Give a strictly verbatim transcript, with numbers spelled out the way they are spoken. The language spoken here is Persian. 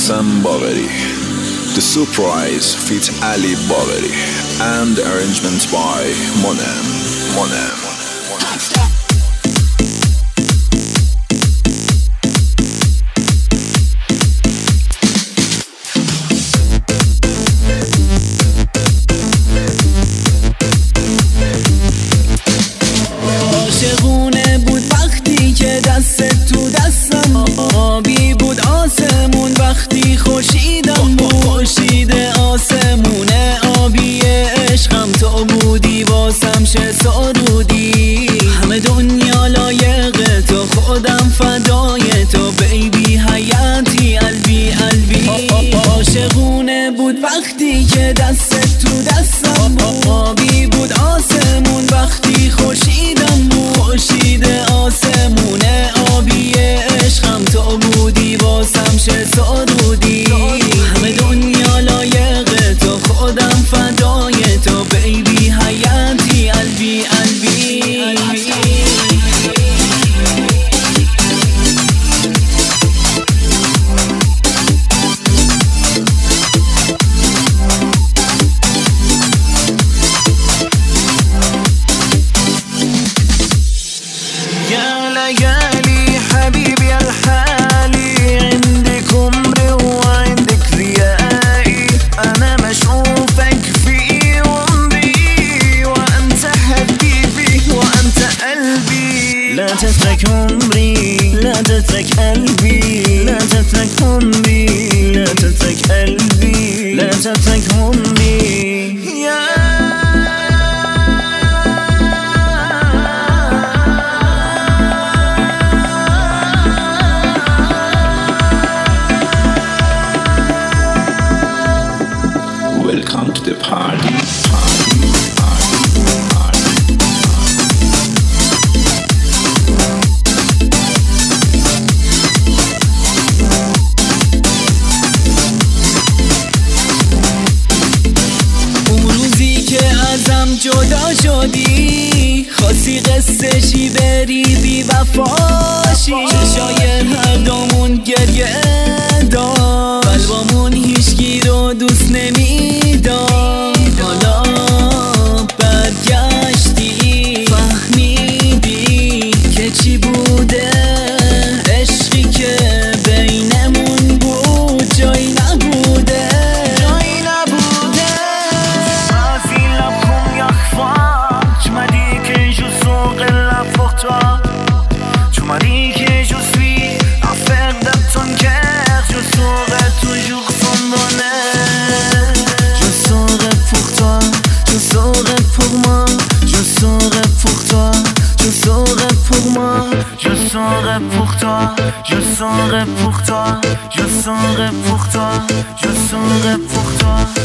Hassan Bagheri. The Surprise feat Ali Bagheri and arrangement by Monem. Monem. عاشقونه بود وقتی که دست تو دستم، آبی بود آسمون وقتی خورشیدم بود. خورشید آسمونه آبی عشقم تو بودی، واسم چه سرودی. همه دنیا لایق تو، خودم فدای تو، بیبی حیاتی قلبی قلبی. عاشقونه بود وقتی که دست تو دستم بود، آبی بود آسمون وقتی خورشیدم بود. خورشید آسمونه آبی عشقم تو بودی، واسم چه سرودی. همه دنیا لایق تو، خودم فدای تو، بیبی حیاتی قلبی قلبی. يا ليالي حبيبي الحالي، عندك عمري وعندك ضيائي. أنا مشغوفك في عمري، وأنت حبيبي وأنت قلبي. لا تترك عمري، لا تترك قلبي، لا تترك عمري، لا تترك قلبي، لا تترك عمري. يا Welcome to the party. Party, party, party. اون روزی که ازم جدا شدی، خواستی قصه شی بری بی وفاشی. چشای هر دومون گریه داشت، قلبمون هیچکی رو دوست نمیداشت. حالا برگشتی فهمیدی که چی بوده عشقی که بینمون بود. جایی نبوده، جایی نبوده. Ma fille la première fois, tu m'as dit que je serai là pour toi. Tu m'as dit que je suis l'affaire de ton cœur. Je serai toujours ton bonheur. Je serai pour toi, je serai pour moi. Je serai pour toi, je serai pour moi. Je serai pour toi, je serai pour toi. Je serai pour toi, je serai pour toi.